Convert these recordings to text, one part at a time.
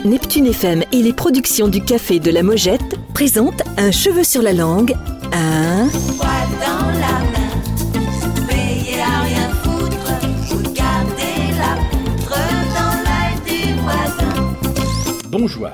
Neptune FM et les productions du Café de la Mojette présentent Un cheveu sur la langue, un... Poil dans la main, veillez à rien foutre, regardez la poutre dans l'œil du voisin. Bonjour.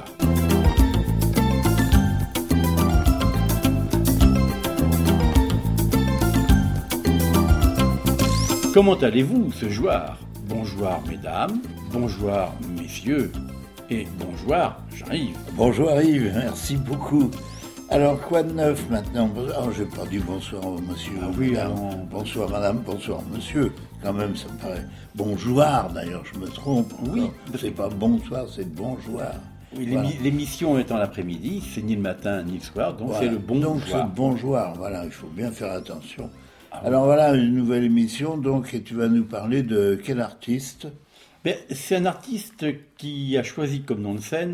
Comment allez-vous ce soir? Bonjour mesdames, bonjour messieurs, et bonjour Jean-Yves. Bonjour Yves, merci beaucoup. Alors quoi de neuf maintenant? Oh, j'ai pas dit bonsoir monsieur, oui, madame. Bonsoir madame, bonsoir monsieur. Quand même ça me paraît bonjour, d'ailleurs je me trompe. Oui. C'est pas bonsoir, c'est bonjour. Oui, Voilà. l'émission étant l'après-midi, c'est ni le matin ni le soir, donc Voilà. c'est le bonjour. Donc c'est le bonjour, voilà, il faut bien faire attention. Alors voilà, une nouvelle émission, donc, et tu vas nous parler de quel artiste? C'est un artiste qui a choisi comme nom de scène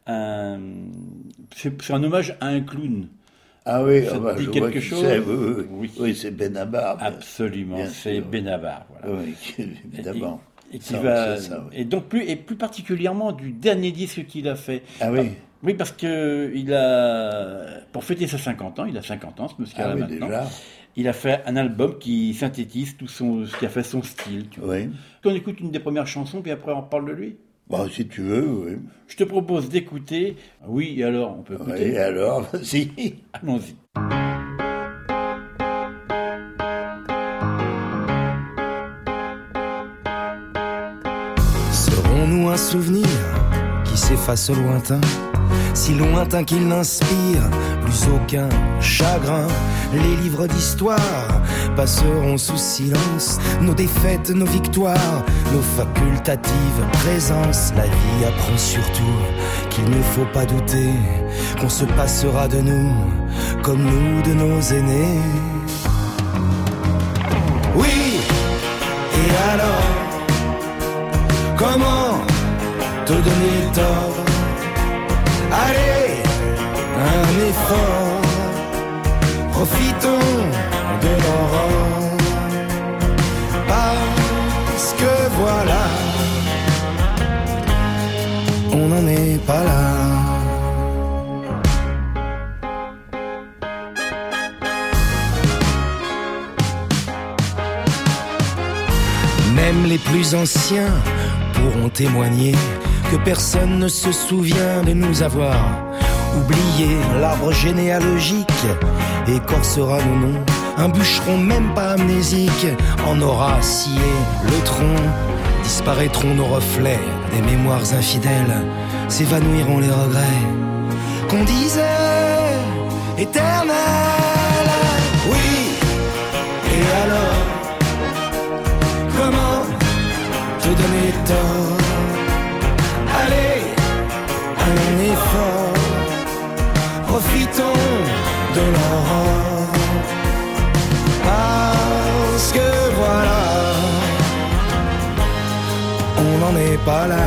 c'est un hommage à un clown. Ah oui, Ça te dit je quelque vois qui chose? c'est, Oui. oui, c'est Benabar. Absolument, bien c'est sûr. Benabar. Voilà. Oui, évidemment. Et qui Ça, va, c'est ça, oui. et donc plus particulièrement du dernier disque qu'il a fait. Ah oui. Oui, parce que il a, pour fêter ses 50 ans, il a 50 ans, ce monsieur-là Ah oui, maintenant. déjà. Il a fait un album qui synthétise tout ce qui a fait son style. Tu vois. Oui. On écoute une des premières chansons, puis après on parle de lui. Bon, si tu veux, oui. Je te propose d'écouter. Oui, et alors, on peut écouter. Oui, alors, vas-y. Allons-y. Serons-nous un souvenir qui s'efface au lointain, si lointain qu'il n'inspire plus aucun chagrin? Les livres d'histoire passeront sous silence nos défaites, nos victoires, nos facultatives présences. La vie apprend surtout qu'il ne faut pas douter qu'on se passera de nous comme nous de nos aînés. Oui, et alors, comment te donner tort? Allez, un effort, profitons de l'aurore, parce que voilà, on n'en est pas là. Même les plus anciens pourront témoigner que personne ne se souvient de nous avoir oublié. L'arbre généalogique écorcera nos noms, un bûcheron même pas amnésique en aura scié le tronc. Disparaîtront nos reflets des mémoires infidèles, s'évanouiront les regrets qu'on disait éternels. Oui, et alors, comment te donner tort? Allez, un effort, profitons de l'aurore, parce que voilà, on n'en est pas là.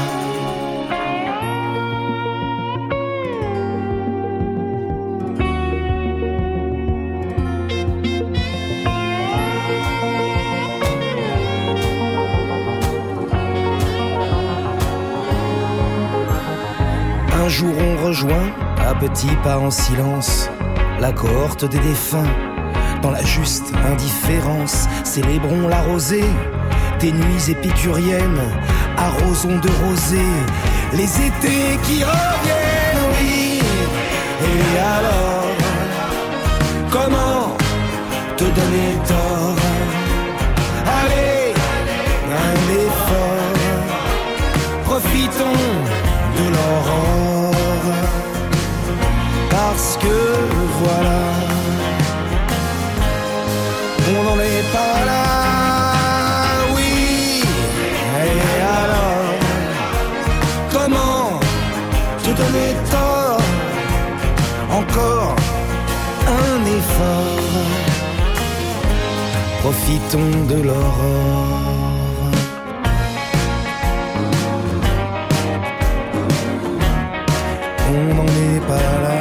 Un jour on rejoint, à petits pas en silence, la cohorte des défunts, dans la juste indifférence. Célébrons la rosée, des nuits épicuriennes, arrosons de rosée les étés qui reviennent. Oui, et alors, comment te donner tort? Allez, un effort, profitons de l'aurore, parce que voilà, on n'en est pas là. Oui, et alors, comment te donner tort? Encore un effort, profitons de l'aurore. On n'en est pas là,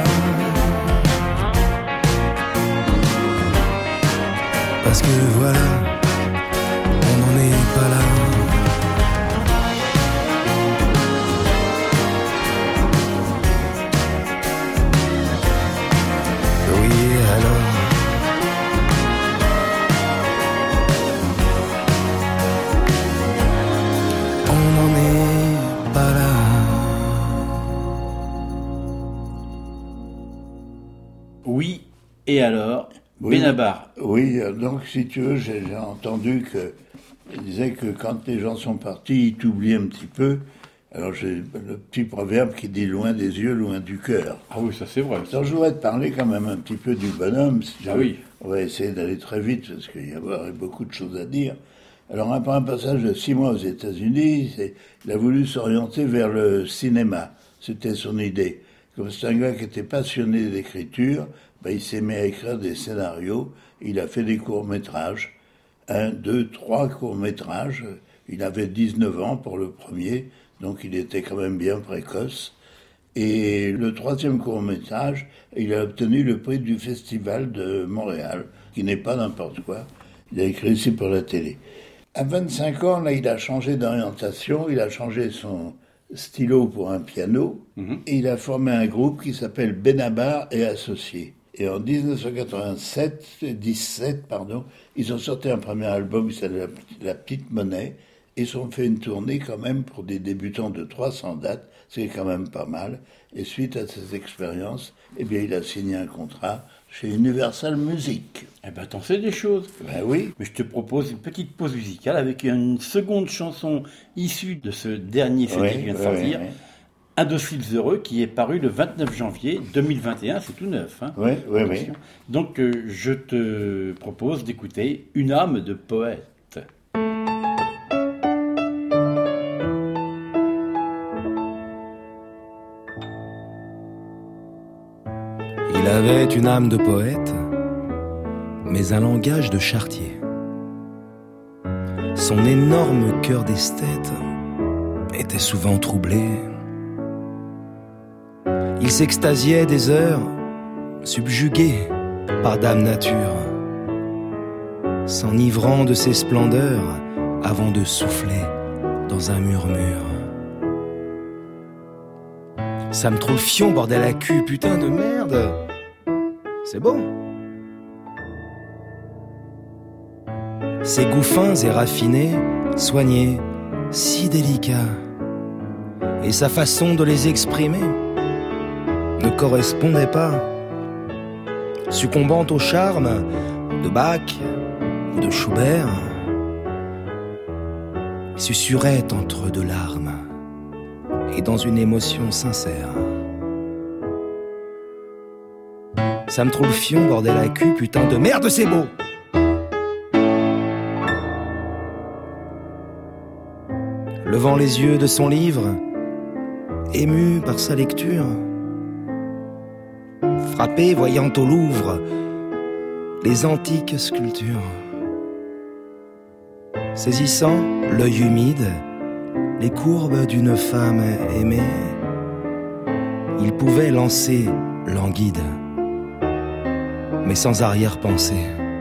parce que voilà, on n'en est pas là. Et alors, Oui. Benabar. Oui, donc si tu veux, j'ai entendu il disait que quand les gens sont partis, ils t'oublient un petit peu. Alors j'ai le petit proverbe qui dit loin des yeux, loin du cœur. Ah oui, ça c'est vrai. Alors je voudrais te parler quand même un petit peu du bonhomme. Si tu Ah veux. oui. On va essayer d'aller très vite parce qu'il y aurait beaucoup de choses à dire. Alors après un passage de 6 mois aux États-Unis, il a voulu s'orienter vers le cinéma. C'était son idée. Comme c'est un gars qui était passionné d'écriture, il s'est mis à écrire des scénarios. Il a fait des courts-métrages. 1, 2, 3 courts-métrages. Il avait 19 ans pour le premier, donc il était quand même bien précoce. Et le 3e court-métrage, il a obtenu le prix du Festival de Montréal, qui n'est pas n'importe quoi. Il a écrit ici pour la télé. À 25 ans, là, il a changé d'orientation, il a changé son stylo pour un piano, et il a formé un groupe qui s'appelle Benabar et Associés. Et en 1917, ils ont sorti un premier album qui s'appelle La Petite Monnaie. Ils ont fait une tournée quand même pour des débutants de 300 dates, c'est quand même pas mal. Et suite à ces expériences, il a signé un contrat chez Universal Music. Eh ben, t'en sais des choses. Ben oui. Mais je te propose une petite pause musicale avec une seconde chanson issue de ce dernier CD qui vient de sortir. Indociles Heureux, qui est paru le 29 janvier 2021, c'est tout neuf. Hein. Oui. Donc, je te propose d'écouter Une âme de poète. Il avait une âme de poète, mais un langage de charretier. Son énorme cœur d'esthète était souvent troublé. Il s'extasiait des heures, subjugué par Dame Nature, s'enivrant de ses splendeurs avant de souffler dans un murmure. Ça me trouve le fion, bordel à cul, putain de merde. C'est beau. Ses goûts fins et raffinés, soignés, si délicats, et sa façon de les exprimer ne correspondait pas, succombant au charme de Bach ou de Schubert, il susurrait entre deux larmes et dans une émotion sincère. Ça me trouve le fion, bordel à cul, putain de merde, c'est beau. Levant les yeux de son livre, ému par sa lecture, frappé voyant au Louvre les antiques sculptures, saisissant l'œil humide les courbes d'une femme aimée, il pouvait lancer languide, mais sans arrière-pensée.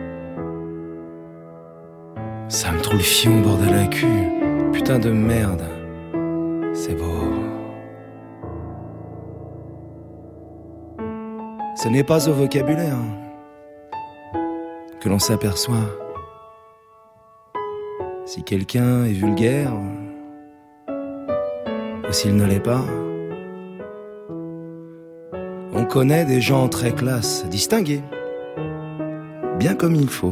Ça me trouve le fion, bordel à cul, putain de merde, c'est beau. Ce n'est pas au vocabulaire que l'on s'aperçoit si quelqu'un est vulgaire ou s'il ne l'est pas. On connaît des gens très classe, distingués, bien comme il faut,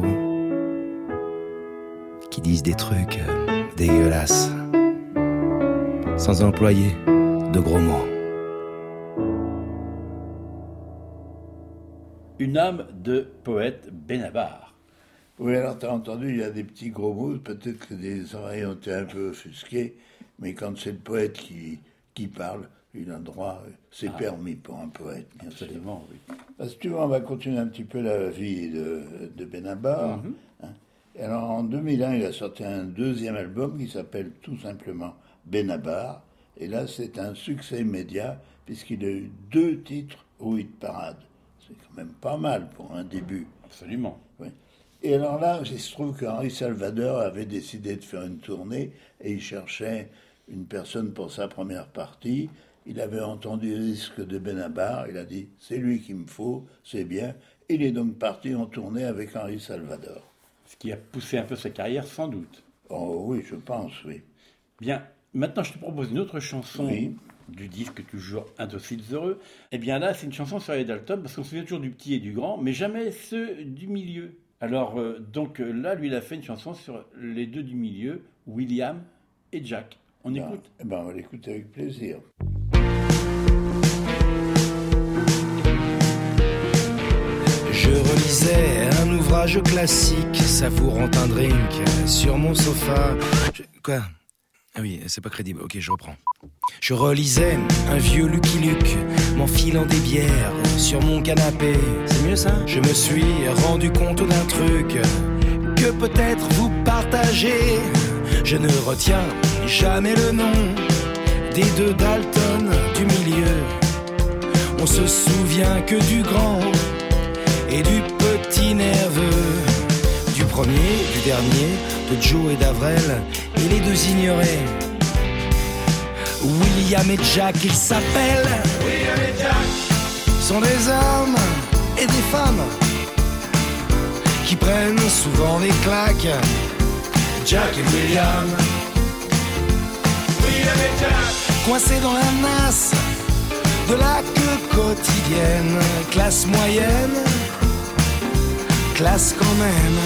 qui disent des trucs dégueulasses, sans employer de gros mots. Une âme de poète Benabar. Oui, alors tu as entendu, il y a des petits gros mots, peut-être que des oreilles ont été un peu offusquées, mais quand c'est le poète qui parle, il a droit, c'est permis pour un poète, bien Absolument, sûr. oui. Si tu veux, on va continuer un petit peu la vie de Benabar. Hein. Et alors en 2001, il a sorti un deuxième album qui s'appelle tout simplement Benabar. Et là, c'est un succès immédiat, puisqu'il a eu 2 titres au hit parade. C'est quand même pas mal pour un début. Absolument. Oui. Et alors là, il se trouve qu'Henri Salvador avait décidé de faire une tournée et il cherchait une personne pour sa première partie. Il avait entendu le disque de Benabar, il a dit « c'est lui qu'il me faut, c'est bien ». Il est donc parti en tournée avec Henri Salvador. Ce qui a poussé un peu sa carrière, sans doute. Oh oui, je pense, oui. Bien, maintenant je te propose une autre chanson Oui. du disque toujours Indociles heureux. Eh bien là, c'est une chanson sur les Dalton, parce qu'on se souvient toujours du petit et du grand, mais jamais ceux du milieu. Alors, donc là, lui, il a fait une chanson sur les deux du milieu, William et Jack. On écoute? On va l'écouter avec plaisir. Je relisais un ouvrage classique, savourant un drink sur mon sofa. Quoi? Ah oui, c'est pas crédible. Ok, je reprends. Je relisais un vieux Lucky Luke, m'enfilant des bières sur mon canapé. C'est mieux ça? Je me suis rendu compte d'un truc que peut-être vous partagez. Je ne retiens jamais le nom des deux Dalton du milieu. On se souvient que du grand et du petit nerveux, du premier, du dernier, de Joe et d'Avrel, et les deux ignorés. William et Jack, ils s'appellent. William et Jack sont des hommes et des femmes qui prennent souvent des claques. Jack et William. William et Jack, coincés dans la masse de la queue quotidienne. Classe moyenne, classe quand même.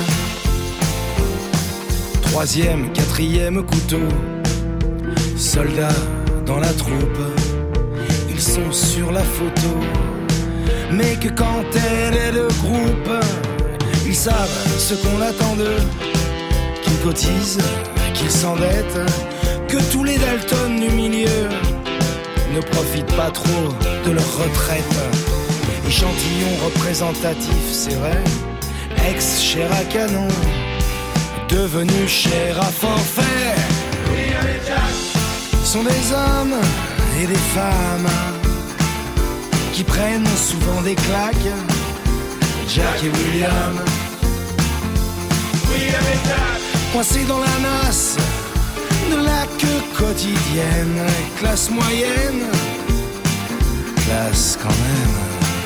Troisième, quatrième couteau, soldats dans la troupe, ils sont sur la photo. Mais que quand elle est de groupe, ils savent ce qu'on attend d'eux, qu'ils cotisent, qu'ils s'endettent, que tous les Dalton du milieu ne profitent pas trop de leur retraite. Échantillon représentatif, c'est vrai, ex-chair à canon, devenu chair à forfait. William et Jack sont des hommes et des femmes qui prennent souvent des claques. Jack et William. William et Jack, coincés dans la nasse de la queue quotidienne. Classe moyenne, classe quand même.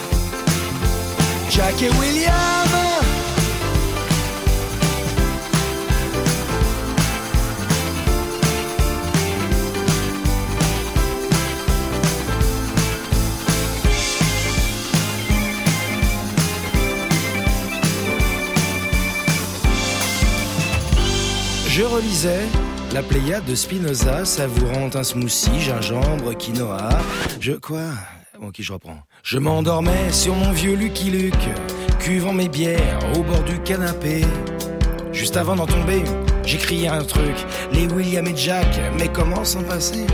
Jack et William. Je relisais la Pléiade de Spinoza, savourant un smoothie, gingembre, quinoa. Ok, je reprends. Je m'endormais sur mon vieux Lucky Luke, cuvant mes bières au bord du canapé. Juste avant d'en tomber, j'ai crié un truc. Les William et Jack, mais comment s'en passer?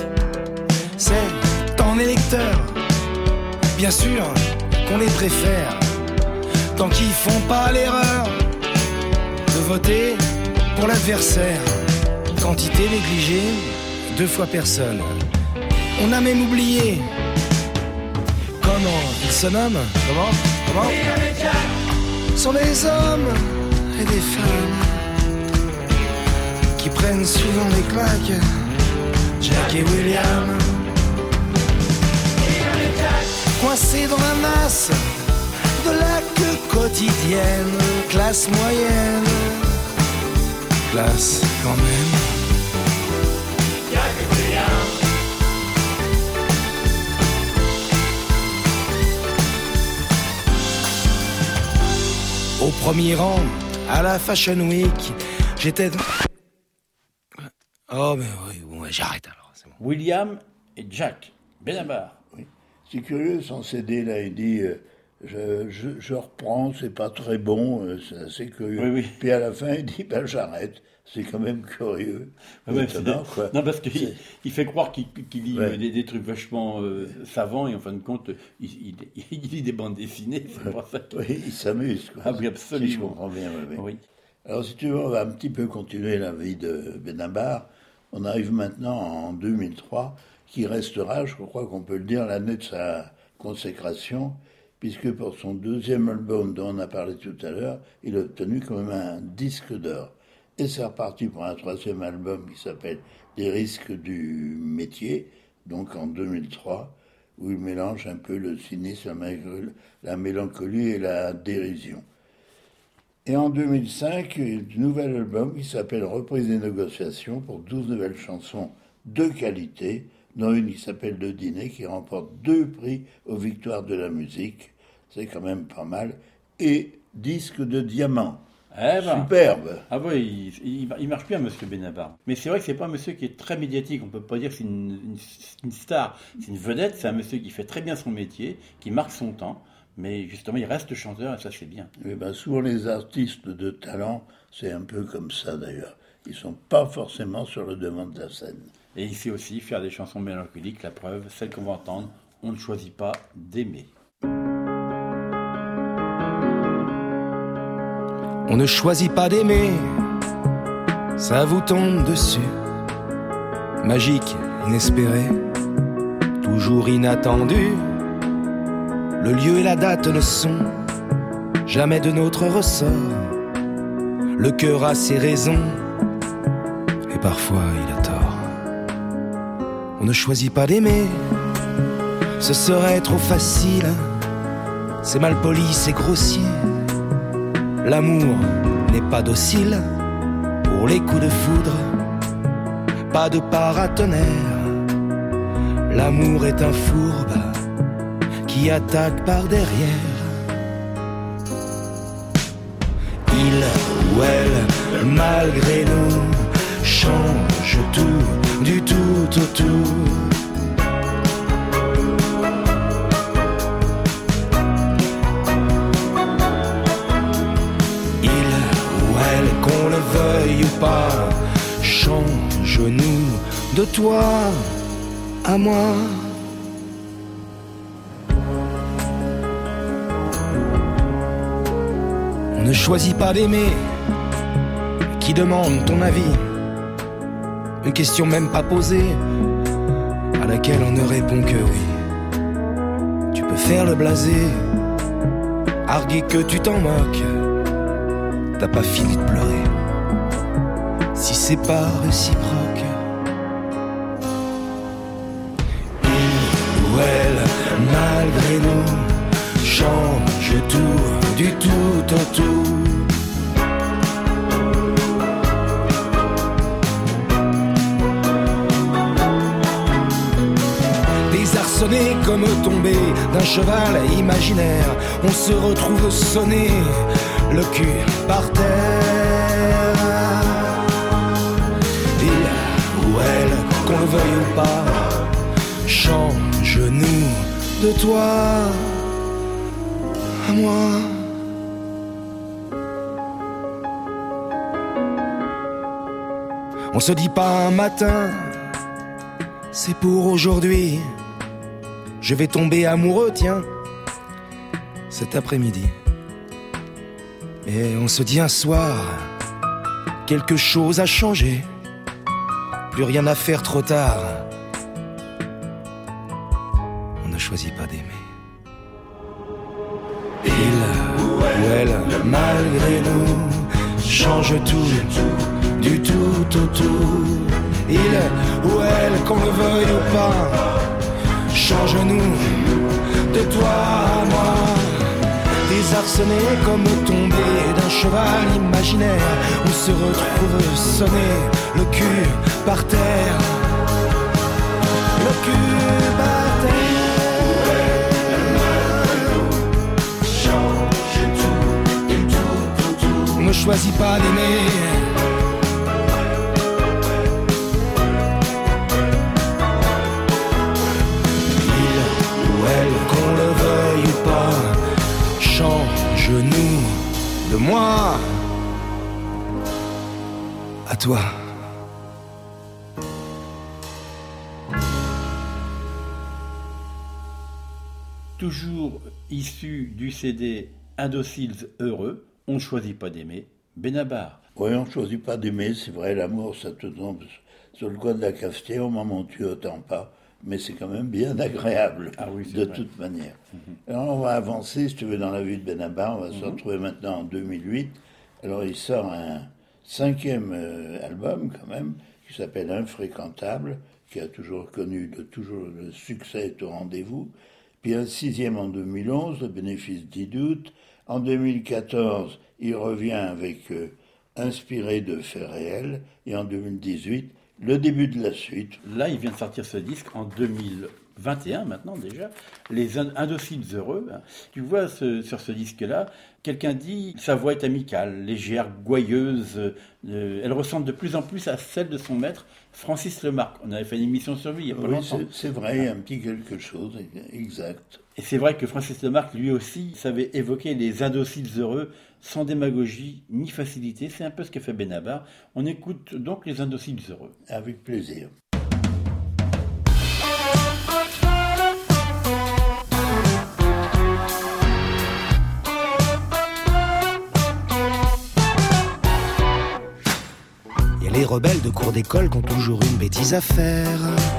C'est en électeur, bien sûr qu'on les préfère, tant qu'ils font pas l'erreur de voter pour l'adversaire. Quantité négligée, 2 fois personne. On a même oublié comment ils se nomment. Comment sont des hommes et des femmes qui prennent souvent des claques. Jack et William, coincés dans la masse de la queue quotidienne. Classe moyenne, classe quand même. Au premier rang, à la Fashion Week, j'étais... Oh mais oui, bon, j'arrête alors, c'est bon. William et Jack, Benabar. Oui. C'est curieux, son CD, là, il dit... Je reprends, c'est pas très bon, c'est assez curieux. Oui, oui. Puis à la fin, il dit, j'arrête. C'est quand même curieux. Ouais, étonnant, quoi. Non, parce qu'il fait croire qu'il lit des trucs vachement savants, et en fin de compte, il lit des bandes dessinées. C'est pour ça oui, il s'amuse, quoi. Ah oui, absolument. Si je comprends bien, Oui. Alors, si tu veux, on va un petit peu continuer la vie de Benabar. On arrive maintenant en 2003, qui restera, je crois qu'on peut le dire, l'année de sa consécration, puisque pour son deuxième album dont on a parlé tout à l'heure, il a obtenu quand même un disque d'or. Et c'est reparti pour un troisième album qui s'appelle Des risques du métier, donc en 2003, où il mélange un peu le cynisme, la mélancolie et la dérision. Et en 2005, un nouvel album qui s'appelle Reprise des négociations pour 12 nouvelles chansons de qualité, dont une qui s'appelle Le Dîner, qui remporte 2 prix aux Victoires de la musique. C'est quand même pas mal. Et disque de diamant. Eh ben. Superbe. Ah oui, il marche bien, monsieur Benabar. Mais c'est vrai que c'est pas un monsieur qui est très médiatique. On peut pas dire que c'est une star, c'est une vedette. C'est un monsieur qui fait très bien son métier, qui marque son temps. Mais justement, il reste chanteur et ça, c'est bien. Eh ben, souvent, les artistes de talent, c'est un peu comme ça d'ailleurs. Ils sont pas forcément sur le devant de la scène. Et il sait aussi faire des chansons mélancoliques. La preuve, celle qu'on va entendre, On ne choisit pas d'aimer. On ne choisit pas d'aimer, ça vous tombe dessus. Magique, inespéré, toujours inattendu. Le lieu et la date ne sont jamais de notre ressort. Le cœur a ses raisons, et parfois il a tort. On ne choisit pas d'aimer, ce serait trop facile. C'est mal poli, c'est grossier. L'amour n'est pas docile pour les coups de foudre, pas de paratonnerre. L'amour est un fourbe qui attaque par derrière. Il ou elle, malgré nous, change tout, du tout au tout. Qu'on le veuille ou pas, change-nous de toi à moi. On ne choisit pas d'aimer, qui demande ton avis, une question même pas posée, à laquelle on ne répond que oui. Tu peux faire le blasé, arguer que tu t'en moques. T'as pas fini de pleurer, si c'est pas réciproque. Il ou elle, malgré nous, change tout, du tout au tout. Désarçonné comme tombé d'un cheval imaginaire, on se retrouve sonné, le cul par terre. Il ou elle, qu'on le veuille ou pas, change-nous de toi à moi. On se dit pas un matin, c'est pour aujourd'hui. Je vais tomber amoureux, tiens, cet après-midi. Et on se dit un soir, quelque chose a changé, plus rien à faire trop tard. On ne choisit pas d'aimer. Il ou elle, malgré nous, change tout, du tout au tout. Il ou elle, qu'on le veuille ou pas, change-nous de toi à moi. Désarçonné comme tombé d'un cheval imaginaire, on se retrouve sonné, le cul par terre. Le cul par terre. Change tout, du tout au tout. On ne choisit pas d'aimer. Qu'on le veuille ou pas, change-nous de moi à toi. Toujours issu du CD Indociles heureux, on ne choisit pas d'aimer, Benabar. Oui, on ne choisit pas d'aimer, c'est vrai, l'amour, ça te tombe sur le coin de la cafetière, au moment où tu n'entends pas. Mais c'est quand même bien agréable, oui, de vrai. toute manière. Alors on va avancer, si tu veux, dans la vie de Benabar. On va se retrouver maintenant en 2008. Alors il sort un 5e album, quand même, qui s'appelle Infréquentable, qui a toujours connu le succès est au rendez-vous. Puis un 6e en 2011, Le bénéfice du doute. En 2014, il revient avec Inspiré de faits réels. Et en 2018, Le début de la suite. Là, il vient de sortir ce disque en 2021 maintenant déjà, les Indociles Heureux. Tu vois sur ce disque-là, quelqu'un dit sa voix est amicale, légère, gouailleuse. Elle ressemble de plus en plus à celle de son maître, Francis Lemarque. On avait fait une émission sur lui il y a pas longtemps. C'est vrai, un petit quelque chose, exact. Et c'est vrai que Francis Lemarque, lui aussi, savait évoquer les Indociles Heureux sans démagogie ni facilité. C'est un peu ce qu'a fait Benabar. On écoute donc les Indociles Heureux. Avec plaisir. Il y a les rebelles de cours d'école qui ont toujours une bêtise à faire,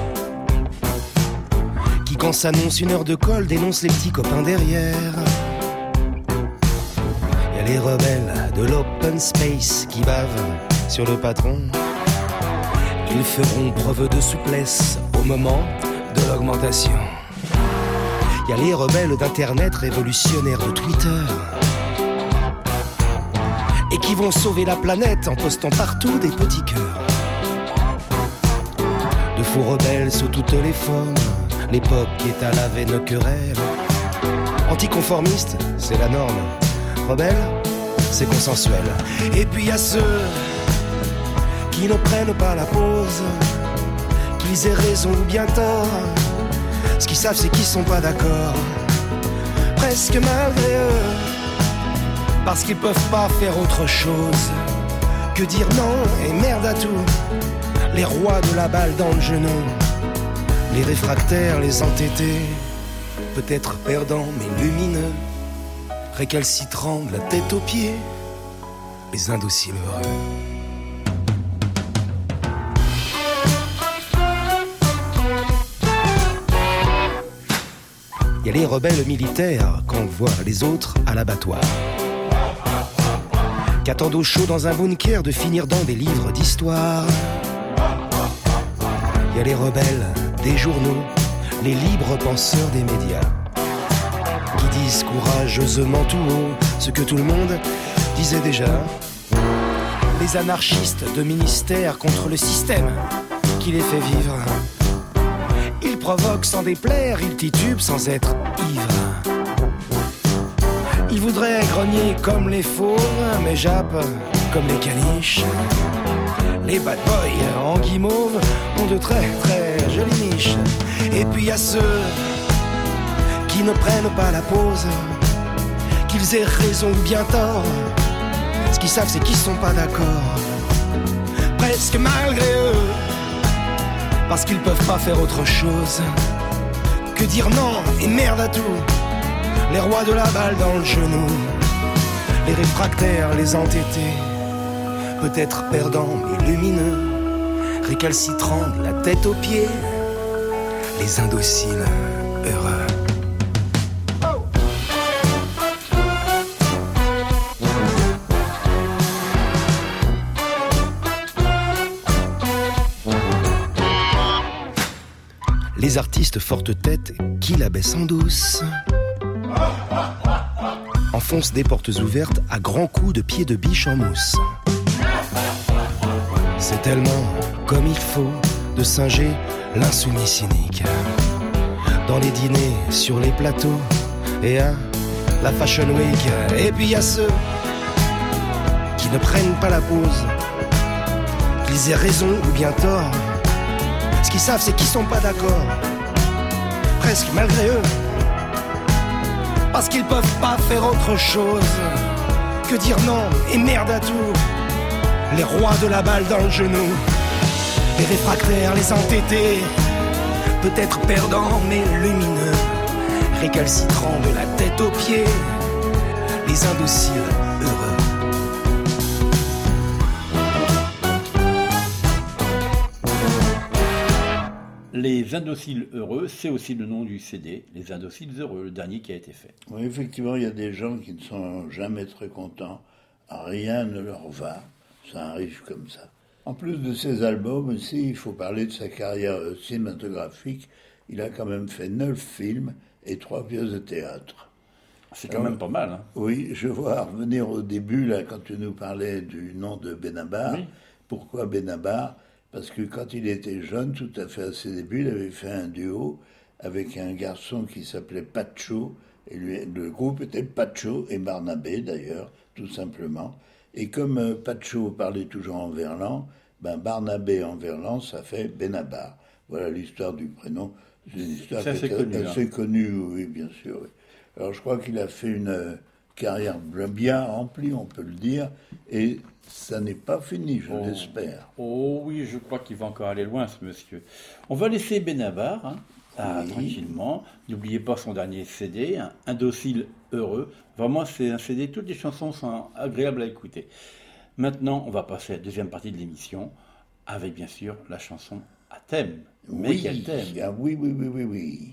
qui quand s'annonce une heure de colle dénoncent les petits copains derrière. Il y a les rebelles de l'open space qui bavent sur le patron. Ils feront preuve de souplesse au moment de l'augmentation. Il y a les rebelles d'internet révolutionnaires de Twitter et qui vont sauver la planète en postant partout des petits cœurs. De faux rebelles sous toutes les formes, l'époque est à la veine querelle. Anticonformiste, c'est la norme. Rebelle, c'est consensuel. Et puis y a ceux qui ne prennent pas la pause, qu'ils aient raison ou bien tort. Ce qu'ils savent, c'est qu'ils sont pas d'accord, presque malgré eux, parce qu'ils peuvent pas faire autre chose que dire non et merde à tout. Les rois de la balle dans le genou, les réfractaires, les entêtés, peut-être perdants mais lumineux, récalcitrants de la tête aux pieds, les indociles heureux. Il y a les rebelles militaires qu'on voit les autres à l'abattoir, qui attendent au chaud dans un bunker de finir dans des livres d'histoire. Il y a les rebelles des journaux, les libres penseurs des médias, qui disent courageusement tout haut ce que tout le monde disait déjà. Les anarchistes de ministères contre le système qui les fait vivre. Ils provoquent sans déplaire, ils titubent sans être ivres. Ils voudraient grogner comme les fauves, mais jappent comme les caniches. Les bad boys en guimauve ont de très très jolies niches. Et puis y a ceux qui ne prennent pas la pause, qu'ils aient raison ou bien tort. Ce qu'ils savent, c'est qu'ils sont pas d'accord, presque malgré eux, parce qu'ils peuvent pas faire autre chose que dire non et merde à tout. Les rois de la balle dans le genou, les réfractaires, les entêtés, peut-être perdants mais lumineux, récalcitrants de la tête aux pieds, les indociles heureux. Les artistes forte tête qui la baissent en douce enfoncent des portes ouvertes à grands coups de pieds de biche en mousse. C'est tellement comme il faut de singer l'insoumis cynique dans les dîners, sur les plateaux et à la Fashion Week. Et puis y a ceux qui ne prennent pas la pause, qu'ils aient raison ou bien tort. Ce qu'ils savent, c'est qu'ils sont pas d'accord, presque malgré eux, parce qu'ils peuvent pas faire autre chose que dire non et merde à tout. Les rois de la balle dans le genou, les réfractaires, les entêtés, peut-être perdants mais lumineux, récalcitrants de la tête aux pieds, les indociles heureux. Les Indociles Heureux, c'est aussi le nom du CD, Les Indociles Heureux, le dernier qui a été fait. Oui, effectivement, il y a des gens qui ne sont jamais très contents. Rien ne leur va. Ça arrive comme ça. En plus de ses albums aussi, il faut parler de sa carrière cinématographique. Il a quand même fait 9 films et 3 pièces de théâtre. C'est quand même pas mal. Hein. Oui, je vois revenir au début, là, quand tu nous parlais du nom de Benabar. Oui. Pourquoi Benabar ? parce que quand il était jeune, tout à fait à ses débuts, il avait fait un duo avec un garçon qui s'appelait Pacho, et le groupe était Pacho et Barnabé d'ailleurs, tout simplement. Et comme Pacho parlait toujours en verlan, Barnabé en verlan, ça fait Benabar. Voilà l'histoire du prénom. C'est une histoire ça, qui est assez connue, oui, bien sûr. Oui. Alors je crois qu'il a fait une carrière bien remplie, on peut le dire, et ça n'est pas fini, je l'espère. Oh oui, je crois qu'il va encore aller loin, ce monsieur. On va laisser Benabar, tranquillement. N'oubliez pas son dernier CD, Un docile heureux. Vraiment, c'est un CD, toutes les chansons sont agréables à écouter. Maintenant, on va passer à la deuxième partie de l'émission, avec bien sûr la chanson à thème. Mais quel thème? Oui.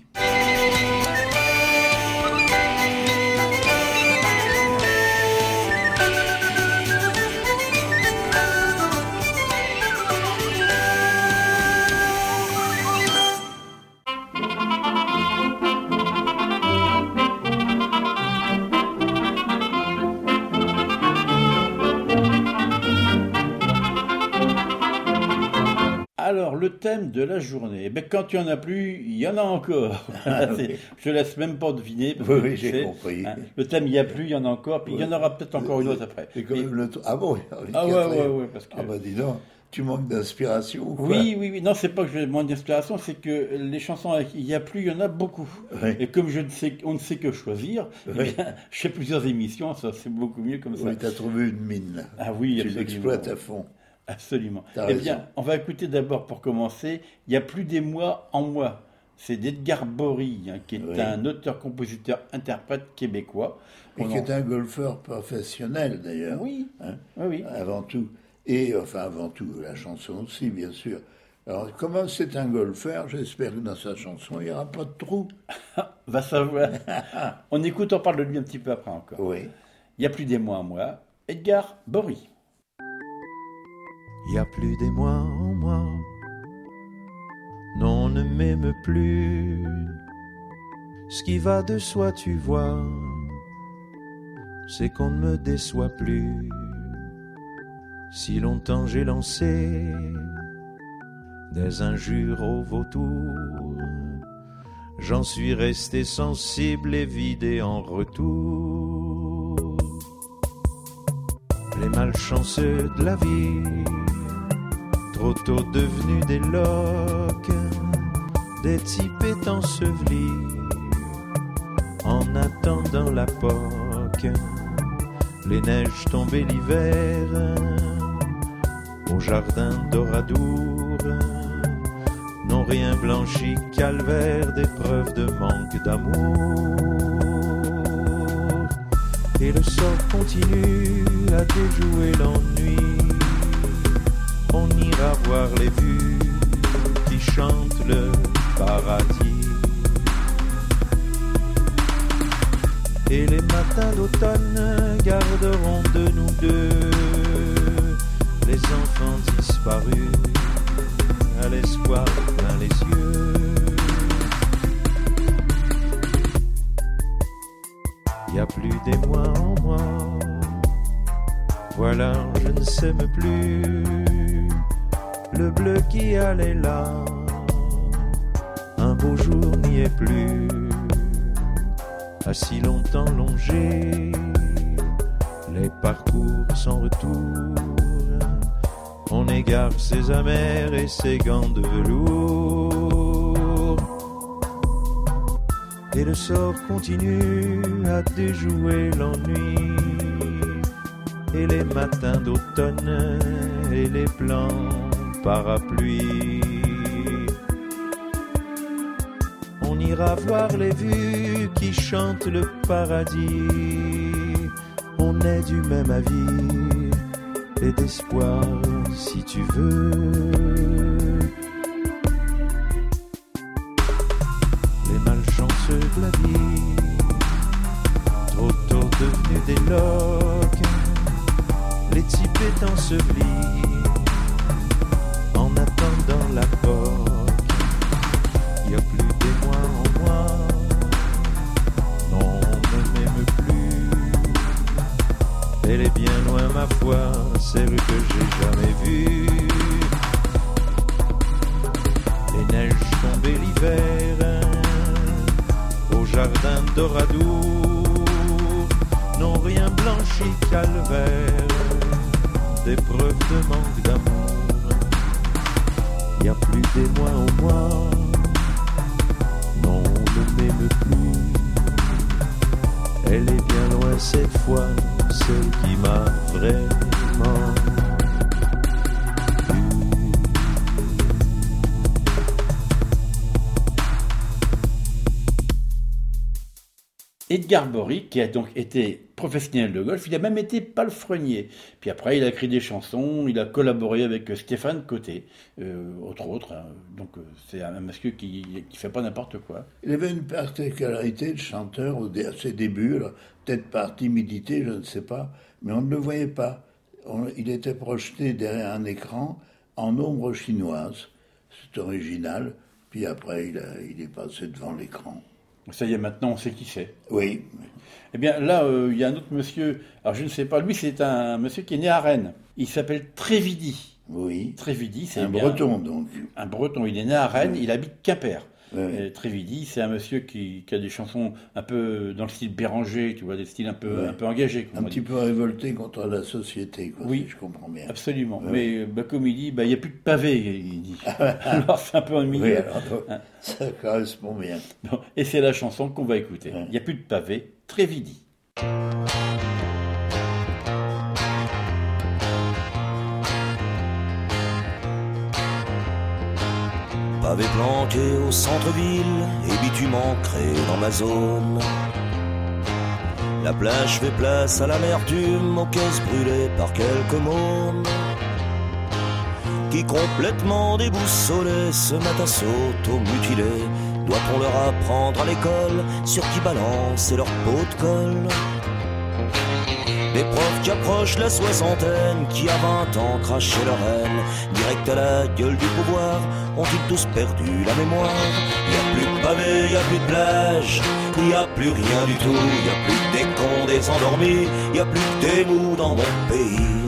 Alors, le thème de la journée, quand il n'y en a plus, il y en a encore. Je ne laisse même pas deviner. Oui, j'ai compris. Le thème, il n'y a plus, il y en a encore, puis il y en aura peut-être encore une autre après. Ah bon? Ouais, parce que... Ah bah dis donc, tu manques d'inspiration ou quoi? Oui. Non, c'est pas que je manque d'inspiration, c'est que les chansons avec il n'y a plus, il y en a beaucoup. Oui. Et comme on ne sait que choisir, je fais plusieurs émissions, ça c'est beaucoup mieux comme ça. Oui, tu as trouvé une mine. Ah oui, tu l'exploites à fond. Absolument. Eh bien, on va écouter d'abord pour commencer, il n'y a plus des mois en moi. C'est d'Edgar Bory, qui est un auteur-compositeur-interprète québécois. Et qui est un golfeur professionnel d'ailleurs. Oui. Oui. Avant tout. Et avant tout, la chanson aussi, bien sûr. Alors, comment c'est un golfeur, j'espère que dans sa chanson, il n'y aura pas de trou. Va savoir. On écoute, on parle de lui un petit peu après encore. Oui. Il n'y a plus des mois en moi. Edgar Bory. Il y a plus des mois en moi, non, on ne m'aime plus. Ce qui va de soi, tu vois, c'est qu'on ne me déçoit plus. Si longtemps j'ai lancé des injures au vautour, j'en suis resté sensible et vidé en retour. Les malchanceux de la vie, trop tôt devenus des loques, des types ensevelis en attendant la poque. Les neiges tombées l'hiver au jardin d'Oradour n'ont rien blanchi, calvaire d'épreuves de manque d'amour. Et le sort continue à déjouer l'ennui. On ira voir les vues qui chantent le paradis. Et les matins d'automne garderont de nous deux les enfants disparus à l'espoir plein les yeux. Y a plus des mois en moi, voilà, je ne s'aime plus. Le bleu qui allait là, un beau jour n'y est plus. A si longtemps longé, les parcours sans retour. On égare ses amers et ses gants de velours. Et le sort continue à déjouer l'ennui. Et les matins d'automne et les plans parapluie. On ira voir les vues qui chantent le paradis. On est du même avis et d'espoir si tu veux. Les malchanceux de la vie, trop tôt devenus des loques, les types ensevelis en attendant la porte. Il y a plus des mois en moi, non, on ne m'aime plus. Elle est bien loin ma foi, celle que j'ai jamais vue. jardin d'Oradour n'ont rien blanchi calvaire d'épreuves de manque d'amour. Y a plus des mois au mois, non, on ne m'aime plus. Elle est bien loin cette fois, celle qui m'a vraiment Edgar Bory, qui a donc été professionnel de golf, il a même été palefrenier. Puis après, il a écrit des chansons, il a collaboré avec Stéphane Côté, entre autres. Hein. Donc c'est un monsieur qui fait pas n'importe quoi. Il avait une particularité de chanteur à ses débuts, alors, peut-être par timidité, je ne sais pas, mais on ne le voyait pas. Il était projeté derrière un écran en ombre chinoise. C'est original. Puis après, il est passé devant l'écran. Ça y est, maintenant, on sait qui c'est. Oui. Eh bien, là, il y a un autre monsieur. Alors, je ne sais pas. Lui, c'est un monsieur qui est né à Rennes. Il s'appelle Trévidi. Oui. Trévidi, c'est un breton, donc. Un breton. Il est né à Rennes. Oui. Il habite Quimper. Oui. Trévidi, c'est un monsieur qui a des chansons un peu dans le style Béranger, tu vois, des styles un peu engagés. Un petit peu révolté contre la société, quoi, oui, si je comprends bien. Absolument. Oui. Mais comme il dit, il n'y a plus de pavés, il dit. Alors c'est un peu ennuyeux. Oui, alors hein. Ça correspond bien. Bon, et c'est la chanson qu'on va écouter. Il n'y a plus de pavés, Trévidi. Pavé planqué au centre-ville et bitume ancré dans ma zone. La plage fait place à l'amertume, aux caisses brûlées par quelques mômes qui complètement déboussolés se mettent à s'auto-mutiler. Doit-on leur apprendre à l'école sur qui balancer leur pot de colle? Des profs qui approchent la soixantaine, qui à 20 ans crachaient leur haine, direct à la gueule du pouvoir, ont-ils tous perdu la mémoire? Y a plus de pavés, y a plus de plage, y a plus rien du tout, y a plus que des cons, des endormis, y a plus que des mous dans mon pays.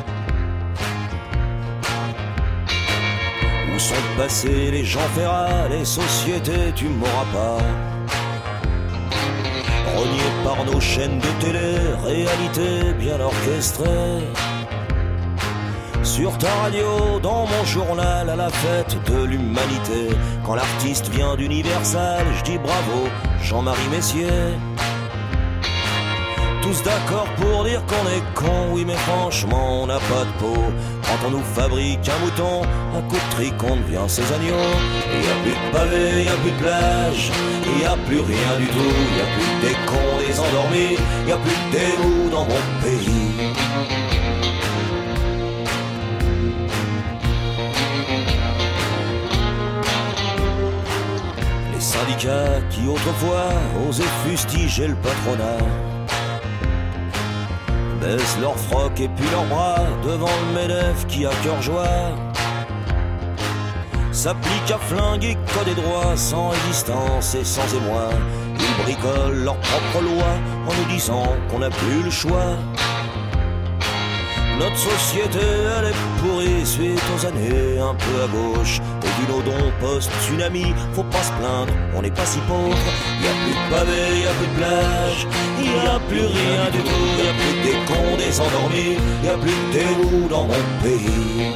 Où sont passés les gens ferrats, les sociétés, tu m'auras pas. Reniés par nos chaînes de télé, réalité bien orchestrée. Sur ta radio, dans mon journal, à la fête de l'humanité, quand l'artiste vient d'Universal, je dis bravo, Jean-Marie Messier. Tous d'accord pour dire qu'on est con, oui mais franchement on n'a pas de peau. Quand on nous fabrique un mouton, à coup de trick on devient ses agneaux. Y a plus de pavés, y a plus de plage, y a plus rien du tout. Y a plus que des cons, des endormis, y a plus que des mous dans mon pays. Les syndicats qui autrefois osaient fustiger le patronat baissent leur froc et puis leurs bras devant le MEDEF qui a cœur joie s'applique à flinguer code et droit sans résistance et sans émoi. Ils bricolent leurs propres lois en nous disant qu'on n'a plus le choix. Notre société elle est pourrie suite aux années un peu à gauche. Et vu nos dons post-tsunami, faut pas se plaindre, on n'est pas si pauvre. Y a plus de pavés, y a plus de plage, y a plus rien du tout. Y a plus que des cons, des endormis, y a plus que des roues dans mon pays.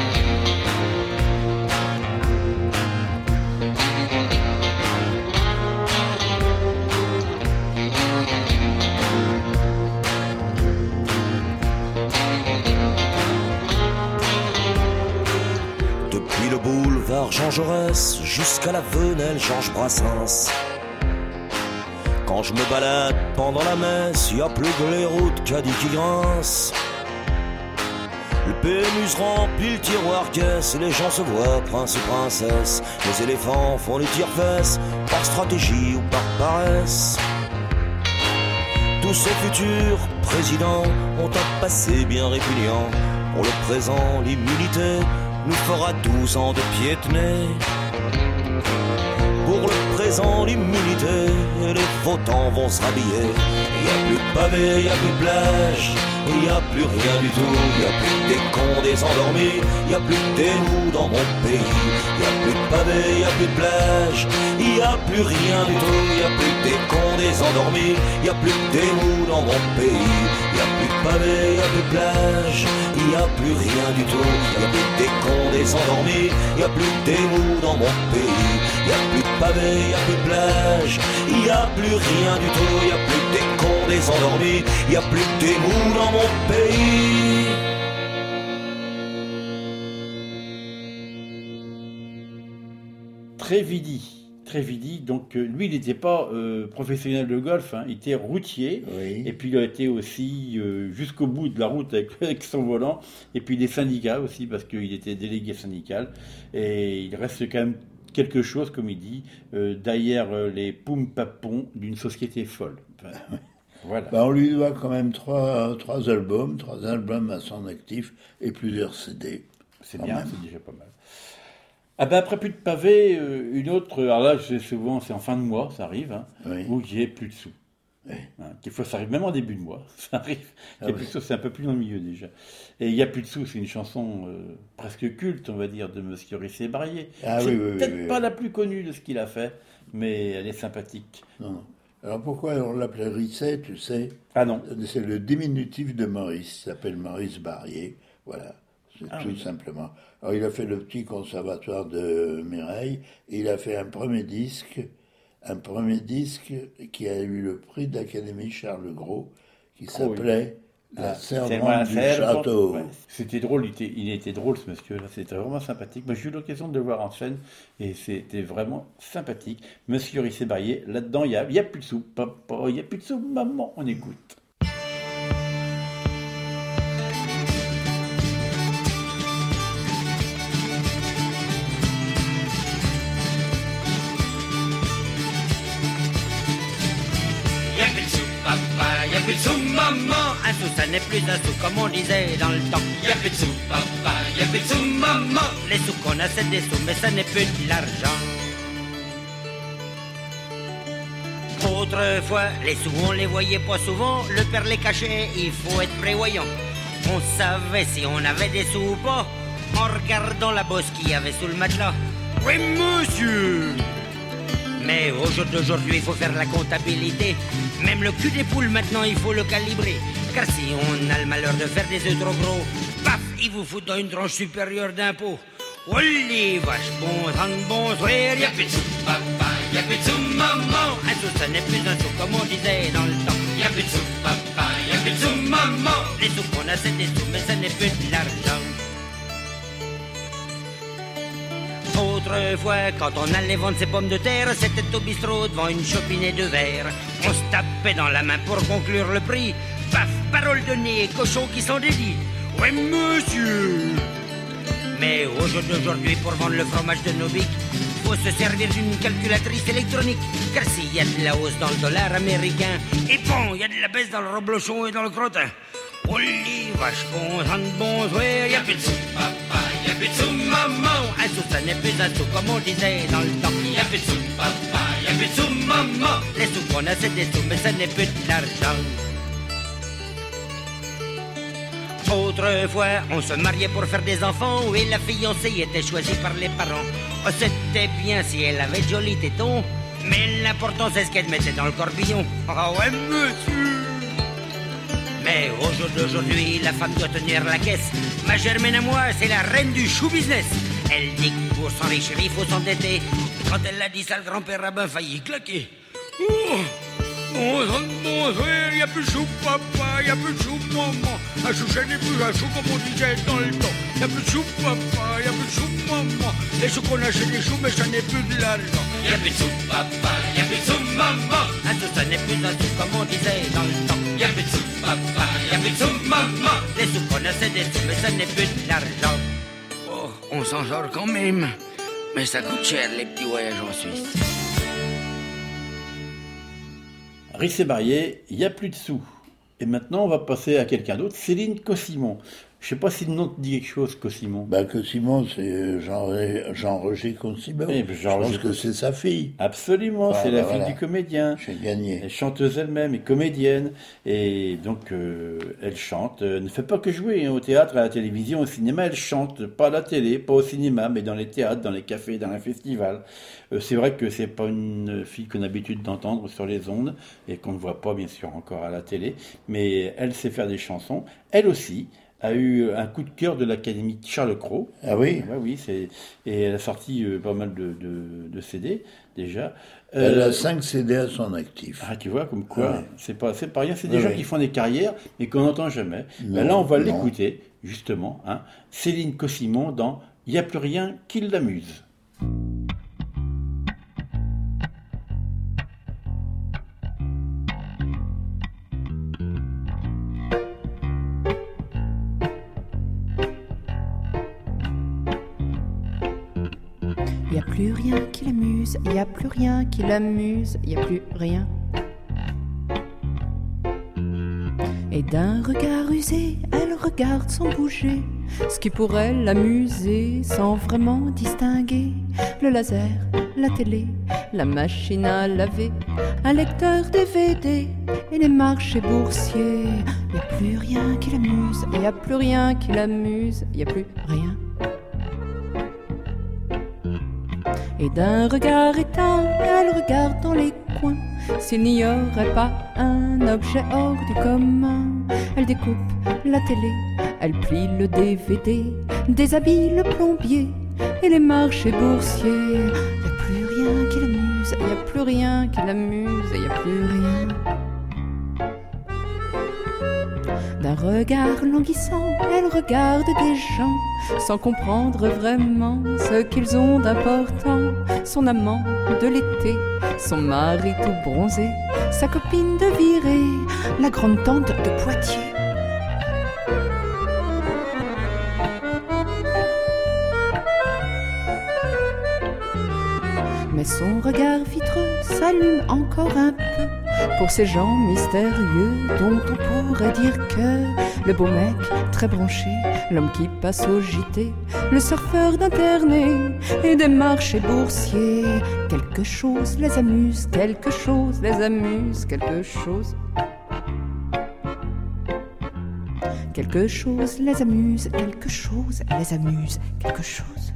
Jean Jaurès jusqu'à la Venelle Georges Brassens. Quand je me balade pendant la messe, y a plus que les routes caddies qui grincent. Le PMU remplit le tiroir caisse et les gens se voient prince et princesse. Les éléphants font les tire-fesses par stratégie ou par paresse. Tous ces futurs présidents ont un passé bien répugnant. Pour le présent, l'immunité nous fera 12 ans de piétiner. Pour le présent, l'immunité, et les votants vont se rhabiller. Y a plus de pavés, y a plus de plage, y a plus rien du tout. Y a plus que des cons, des endormis, y a plus que des loups dans mon pays. Y a plus de pavé, y a plus de plage, y a plus rien du tout, y a plus que des cons, des endormis, y a plus que des mous dans mon pays. Y a plus de pavé, y a plus de plage, y a plus rien du tout, y a plus que des cons, des endormis, y a plus que des mous dans mon pays. Y a plus de pavé, y a plus de plage, y a plus rien du tout, y a plus que des cons, des endormis, y a plus que des mous dans mon pays. Trévidi, donc lui, il n'était pas professionnel de golf, hein, il était routier, Oui. et puis il a été aussi jusqu'au bout de la route avec son volant, et puis des syndicats aussi, parce qu'il était délégué syndical, et il reste quand même quelque chose, comme il dit, derrière les poum-papons d'une société folle. Enfin, voilà. On lui doit quand même trois albums à son actif et plusieurs CD. C'est quand bien, même. c'est déjà pas mal. Ah ben après plus de pavés, une autre, alors là souvent c'est en fin de mois, ça arrive, hein, Oui. où j'ai plus de sous. Oui. Hein, des fois ça arrive même en début de mois, ça arrive. Il y a Ah plus oui. de sous, c'est un peu plus dans le milieu déjà. Et il y a plus de sous, c'est une chanson presque culte, on va dire, de Monsieur Risset-Barrier. Ah c'est oui, oui, peut-être oui, pas oui. la plus connue de ce qu'il a fait, mais elle est sympathique. Non. Alors pourquoi on l'appelait Risset, tu sais? Ah non. C'est le diminutif de Maurice, il s'appelle Maurice Barrier, voilà, c'est Ah tout oui. simplement. Alors il a fait le petit conservatoire de Mireille, et il a fait un premier disque qui a eu le prix d'Académie Charles Gros, qui s'appelait La C'est Servante moi, du c'est le Château. ouais. C'était drôle, il était drôle ce monsieur-là, c'était vraiment sympathique. Moi j'ai eu l'occasion de le voir en scène et c'était vraiment sympathique. Monsieur Risset-Barrier, là-dedans il y a plus de sous, papa, il y a plus de sous, maman, on écoute. Y'a plus de sous, papa, y'a plus de sous, maman. Un sou, ça n'est plus un sou, comme on disait dans le temps. Y'a plus de sous, papa, y'a plus de sous, maman. Les sous qu'on a, c'est des sous, mais ça n'est plus de l'argent. Autrefois, les sous, on les voyait pas souvent. Le père les cachait, il faut être prévoyant. On savait si on avait des sous ou pas en regardant la bosse qu'il y avait sous le matelas. Oui, monsieur! Mais au jour d'aujourd'hui, il faut faire la comptabilité. Même le cul des poules, maintenant, il faut le calibrer. Car si on a le malheur de faire des œufs trop gros, paf, il vous fout dans une tranche supérieure d'impôt. Oh les vaches, bon sang, bon soir, y'a plus de sous, papa, y'a plus de sous, maman. Un sou, ça n'est plus un sou, comme on disait dans le temps. Y'a plus de sous, papa, y'a plus de sous, maman. Les sous qu'on a, c'est des sous, mais ça n'est plus de l'argent. Autrefois, quand on allait vendre ses pommes de terre, c'était au bistrot devant une chopinée de verre. On se tapait dans la main pour conclure le prix. Paf, parole donnée, cochon qui s'en dédie. Ouais, monsieur! Mais au jour d'aujourd'hui, pour vendre le fromage de Nobic, faut se servir d'une calculatrice électronique. Car s'il y a de la hausse dans le dollar américain, et bon, il y a de la baisse dans le reblochon et dans le crottin. Oh les vaches, bon soir, y'a plus de sous, papa, y'a plus de sous, maman. Un sou, ça n'est plus un sou, comme on disait dans le temps. Y'a plus de sous, papa, y'a plus de sous, maman. Les sous qu'on a, c'est des sous, mais ça n'est plus de l'argent. Autrefois, on se mariait pour faire des enfants et la fiancée était choisie par les parents. Oh, c'était bien si elle avait de jolis tétons, mais l'important c'est ce qu'elle mettait dans le corbillon. Ah ouais, monsieur! Mais au jour d'aujourd'hui, la femme doit tenir la caisse. Ma Germaine à moi, c'est la reine du show business. Elle dit que pour s'enrichir, il faut s'endetter. Quand elle l'a dit ça, le grand-père rabbin faillit claquer. Oh, bonsoir, y a plus de sous, papa, y a plus de sous, maman. Un sou, ça n'est plus un sou, comme on disait dans le temps. Y a plus de sous, papa, y a plus de sous, maman. Les sous qu'on a, c'est des sous, mais ça n'est plus de l'argent. Y a plus de sous, papa, y a plus de sous, maman. Un sou, ça n'est plus un sou, comme on disait dans le temps. Y a plus de sous, papa, y a plus de sous, maman. Les sous qu'on a, c'est des sous, mais ça n'est plus de l'argent. Oh, on s'en sort quand même. Mais ça coûte cher, les petits voyages en Suisse. Risset-Barrier, il n'y a plus de sous. Et maintenant, on va passer à quelqu'un d'autre, Céline Cossimon. Je sais pas si le nom te dit quelque chose, Cosimo. Bah, que Simon, c'est Jean-Roger Cosimo. Eh ben, Je Jean-Roger pense que c'est sa fille. Absolument, Ah, c'est bah, la fille voilà. du comédien. J'ai gagné. Elle est chanteuse elle-même et comédienne. Et donc, elle chante. Elle ne fait pas que jouer, hein, au théâtre, à la télévision, au cinéma. Elle chante. Pas à la télé, pas au cinéma, mais dans les théâtres, dans les cafés, dans les festivals. C'est vrai que c'est pas une fille qu'on a l'habitude d'entendre sur les ondes et qu'on ne voit pas, bien sûr, encore à la télé. Mais elle sait faire des chansons. Elle aussi a eu un coup de cœur de l'Académie Charles Cros. Ah oui? Ouais, oui, et elle a sorti pas mal de CD déjà. Elle a 5 CD à son actif. Ah, tu vois, comme quoi, Ouais. c'est pas rien, c'est des Ouais, gens ouais. qui font des carrières, mais qu'on n'entend jamais. Non, Ben là, on va non. l'écouter, justement, hein, Céline Cossimon dans Il n'y a plus rien qui l'amuse. Y a plus rien qui l'amuse, y a plus rien qui l'amuse, y a plus rien. Et d'un regard usé, elle regarde sans bouger ce qui pourrait l'amuser sans vraiment distinguer le laser, la télé, la machine à laver, un lecteur DVD et les marchés boursiers. Y a plus rien qui l'amuse, y a plus rien qui l'amuse, y a plus rien. Et d'un regard éteint, elle regarde dans les coins s'il n'y aurait pas un objet hors du commun. Elle découpe la télé, elle plie le DVD, déshabille le plombier et les marchés boursiers. Y a plus rien qui l'amuse, y a plus rien qui l'amuse, y a plus rien. D'un regard languissant, elle regarde des gens sans comprendre vraiment ce qu'ils ont d'important. Son amant de l'été, son mari tout bronzé, sa copine de virée, la grande tante de Poitiers. Mais son regard vitreux s'allume encore un peu pour ces gens mystérieux dont on pourrait dire que le beau mec très branché, l'homme qui passe au JT, le surfeur d'internet et des marchés boursiers. Quelque chose les amuse, quelque chose les amuse, quelque chose. Quelque chose les amuse, quelque chose les amuse, quelque chose.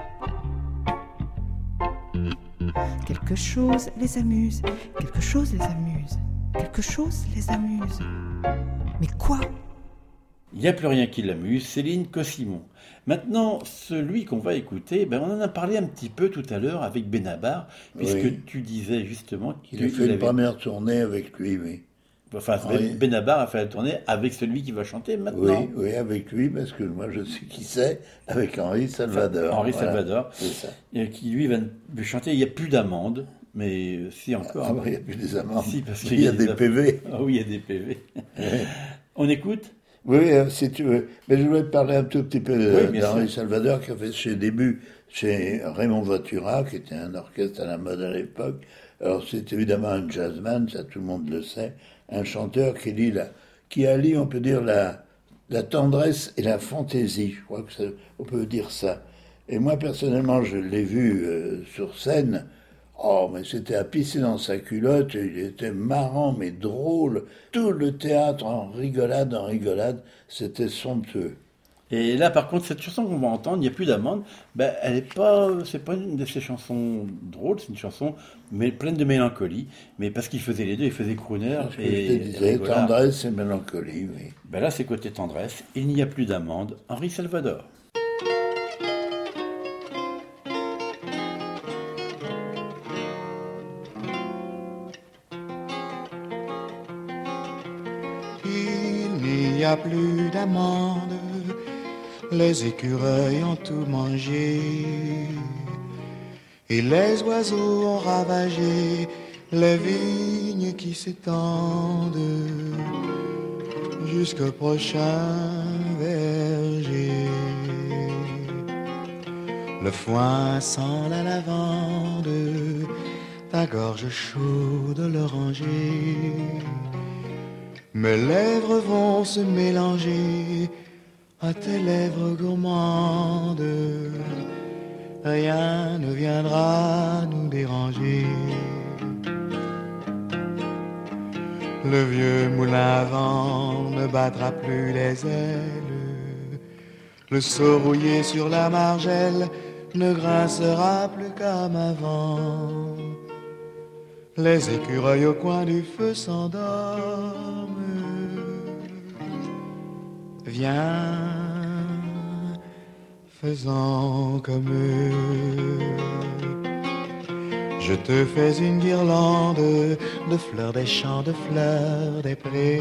Quelque chose les amuse, quelque chose les amuse, quelque chose les amuse. Mais quoi? Il n'y a plus rien qui l'amuse, Céline Cossimon. Maintenant, celui qu'on va écouter, ben on en a parlé un petit peu tout à l'heure avec Benabar, puisque Oui. tu disais justement Il a fait une première tournée avec lui, oui. Enfin, Oui. Benabar a fait la tournée avec celui qui va chanter Oui, maintenant. oui, avec lui, parce que moi je sais qui c'est, avec Henri Salvador. Henri Voilà, Salvador, c'est ça. qui lui va chanter Il n'y a plus d'amende, mais si encore. Ah, bah, il n'y a plus des amendes. Si, parce Il y a des PV. Ah oui, il y a des PV. On écoute? Oui, si tu veux. Mais je voulais te parler un tout petit peu Oui, bien d'Henri sûr. Salvador, qui a fait ses débuts chez Raymond Voitura, qui était un orchestre à la mode à l'époque. Alors, c'est évidemment un jazzman, ça tout le monde le sait. Un chanteur qui allie, on peut dire, la tendresse et la fantaisie. Je crois on peut dire ça. Et moi, personnellement, je l'ai vu sur scène. Oh, mais c'était à pisser dans sa culotte, il était marrant, mais drôle. Tout le théâtre en rigolade, c'était somptueux. Et là, par contre, cette chanson qu'on va entendre, Il n'y a plus d'amende, ben, c'est pas une de ces chansons drôles, c'est une chanson pleine de mélancolie, mais parce qu'il faisait les deux, il faisait crooner Ce que je te et disais, rigolard. tendresse et mélancolie, oui. Ben là, c'est côté tendresse, Il n'y a plus d'amende, Henri Salvador. Il n'y a plus d'amande, les écureuils ont tout mangé, et les oiseaux ont ravagé les vignes qui s'étendent jusqu'au prochain verger. Le foin sent la lavande, ta gorge chaude l'oranger. Mes lèvres vont se mélanger à tes lèvres gourmandes. Rien ne viendra nous déranger. Le vieux moulin à vent ne battra plus les ailes. Le seau rouillé sur la margelle ne grincera plus comme avant. Les écureuils au coin du feu s'endorment. Viens, faisons comme eux. Je te fais une guirlande de fleurs des champs, de fleurs des prés.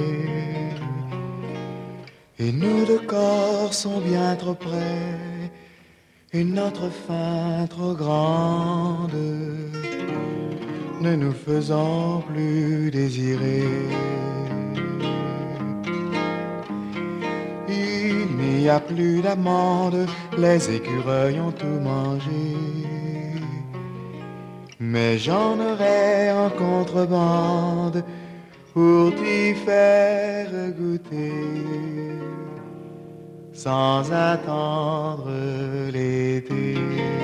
Et nos deux corps sont bien trop près, et notre fin trop grande, ne nous faisant plus désirer. Il n'y a plus d'amandes, les écureuils ont tout mangé. Mais j'en aurai en contrebande pour t'y faire goûter, sans attendre l'été.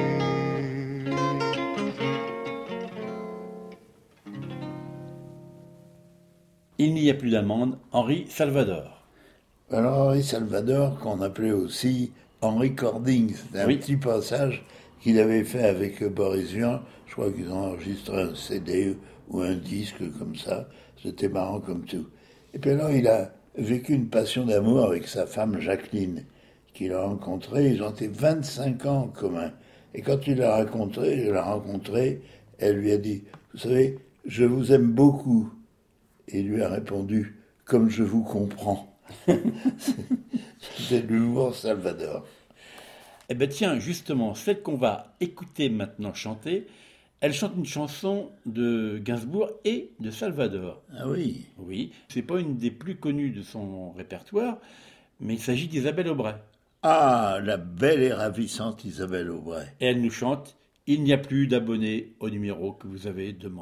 Il n'y a plus d'amende, Henri Salvador. Alors Henri Salvador, qu'on appelait aussi Henri Cording, c'était un petit passage qu'il avait fait avec Boris Vian. Je crois qu'ils ont enregistré un CD ou un disque comme ça. C'était marrant comme tout. Et puis alors, il a vécu une passion d'amour avec sa femme Jacqueline, qu'il a rencontrée. Ils ont été 25 ans en commun. Et quand il l'a rencontrée, elle lui a dit « Vous savez, je vous aime beaucoup. » Et il lui a répondu « Comme je vous comprends. » C'était l'humour Salvador. Eh bien tiens, justement, celle qu'on va écouter maintenant chanter, elle chante une chanson de Gainsbourg et de Salvador. Ah oui. Oui, c'est pas une des plus connues de son répertoire, mais il s'agit d'Isabelle Aubray. Ah, la belle et ravissante Isabelle Aubray. Et elle nous chante « Il n'y a plus d'abonnés au numéro que vous avez demandé ».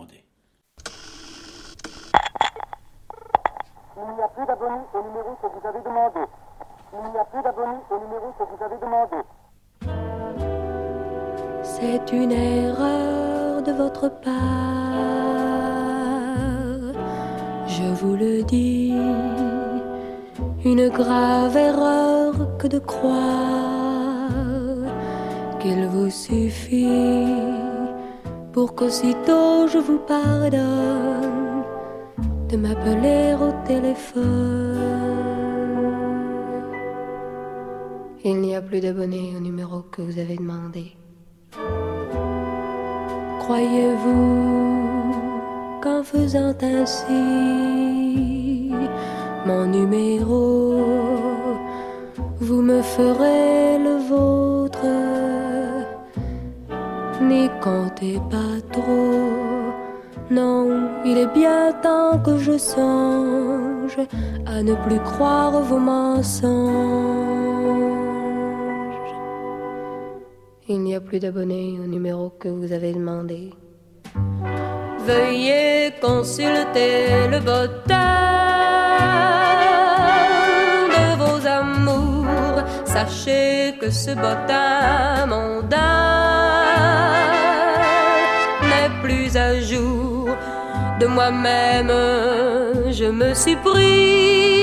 Il n'y a plus d'abonnés au numéro que vous avez demandé. Il n'y a plus d'abonnés au numéro que vous avez demandé. C'est une erreur de votre part, je vous le dis, une grave erreur que de croire qu'il vous suffit pour qu'aussitôt je vous pardonne de m'appeler au téléphone. Il n'y a plus d'abonnés au numéro que vous avez demandé. Croyez-vous qu'en faisant ainsi mon numéro, vous me ferez le vôtre? N'y comptez pas trop. Non, il est bien temps que je songe à ne plus croire vos mensonges. Il n'y a plus d'abonnés au numéro que vous avez demandé. Veuillez consulter le bottin de vos amours. Sachez que ce bottin mondain n'est plus à jour. De moi-même, je me supprime